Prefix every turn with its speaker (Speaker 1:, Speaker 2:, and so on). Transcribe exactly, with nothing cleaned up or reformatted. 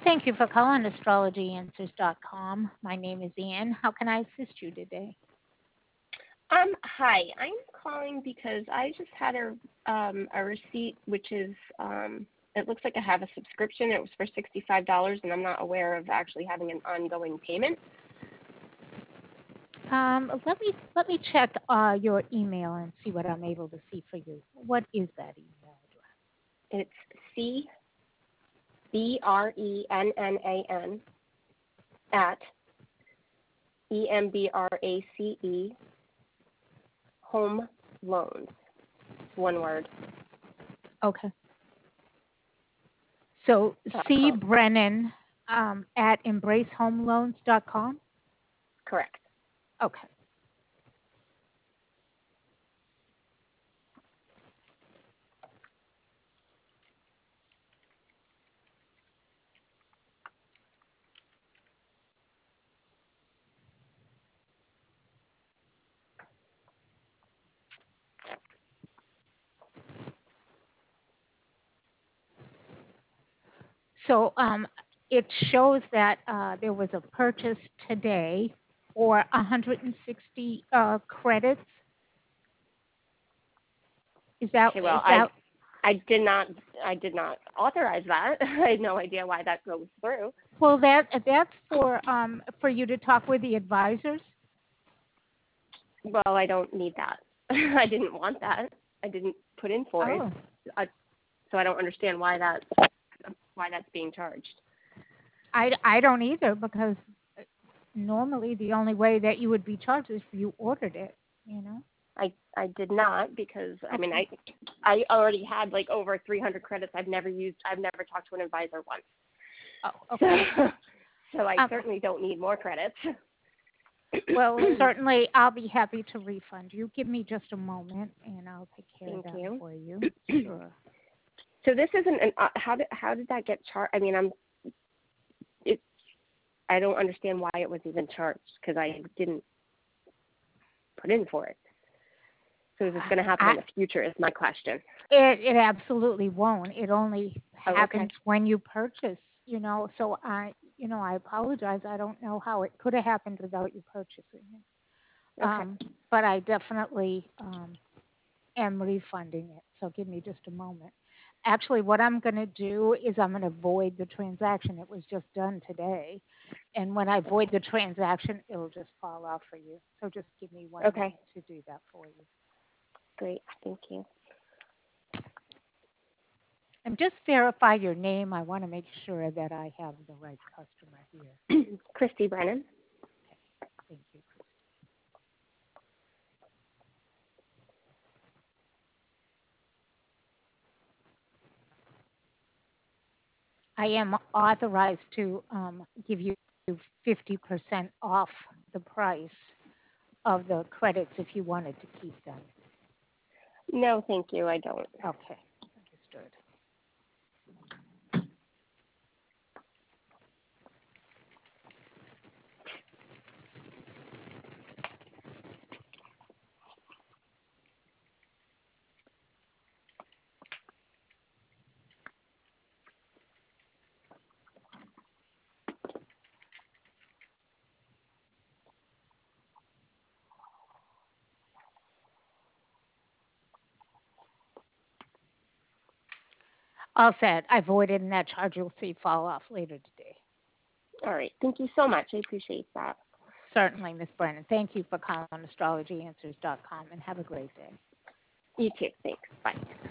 Speaker 1: Thank you for calling astrology answers dot com. My name is Ann. How can I assist you today?
Speaker 2: Um, hi, I'm calling because I just had a um, a receipt, which is um, it looks like I have a subscription. It was for sixty-five dollars, and I'm not aware of actually having an ongoing payment.
Speaker 1: Um, let me let me check uh, your email and see what I'm able to see for you. What is that email address?
Speaker 2: It's C B R E N N A N at E M B R A C E Home Loans. One word.
Speaker 1: Okay. So
Speaker 2: dot
Speaker 1: C
Speaker 2: com.
Speaker 1: Brennan um, at embrace home loans dot com.
Speaker 2: Correct.
Speaker 1: Okay. So um, it shows that uh, there was a purchase today for one hundred sixty uh, credits. Is that
Speaker 2: Okay.
Speaker 1: is
Speaker 2: Well, I
Speaker 1: that
Speaker 2: I did not I did not authorize that. I have no idea why that goes through.
Speaker 1: well that that's for um for you to talk with the advisors?
Speaker 2: Well, I don't need that. I didn't want that. I didn't put in for it,
Speaker 1: Oh,
Speaker 2: I, so I don't understand why that why that's being charged.
Speaker 1: I, I don't either because normally the only way that you would be charged is if you ordered it, you know?
Speaker 2: I I did not because I mean
Speaker 1: Okay.
Speaker 2: I I already had like over three hundred credits. I've never used. I've never talked to an advisor once.
Speaker 1: Oh,
Speaker 2: So
Speaker 1: okay.
Speaker 2: so I
Speaker 1: Um,
Speaker 2: certainly don't need more credits.
Speaker 1: well, certainly I'll be happy to refund you. Give me just a moment and I'll take care of
Speaker 2: Thank
Speaker 1: that
Speaker 2: you.
Speaker 1: for you. Sure.
Speaker 2: So this isn't an. Uh, how did how did that get charged? I mean I'm. It. I don't understand why it was even charged because I didn't put in for it. So is this going to happen
Speaker 1: I,
Speaker 2: in the future is my question.
Speaker 1: it, it absolutely won't. It only
Speaker 2: Oh, okay.
Speaker 1: happens when you purchase, you know, so I, you know, I apologize. I don't know how it could have happened without you purchasing it.
Speaker 2: Okay.
Speaker 1: Um, but I definitely um, am refunding it. So give me just a moment. Actually, what I'm going to do is I'm going to void the transaction. It was just done today. And when I void the transaction, it'll just fall off for you. So just give me one
Speaker 2: Okay.
Speaker 1: moment to do that for you.
Speaker 2: Great. Thank you.
Speaker 1: And just verify your name. I want to make sure that I have the right customer here.
Speaker 2: Christy Brennan.
Speaker 1: Okay. Thank you, Christy. I am authorized to um, give you fifty percent off the price of the credits if you wanted to keep them.
Speaker 2: No, thank you. I don't.
Speaker 1: Okay, understood. All set. I voided and that charge you'll see fall off later today.
Speaker 2: All right. Thank you so much. I appreciate that.
Speaker 1: Certainly, Miz Brennan. Thank you for calling astrology answers dot com and have a great day.
Speaker 2: You too. Thanks. Bye.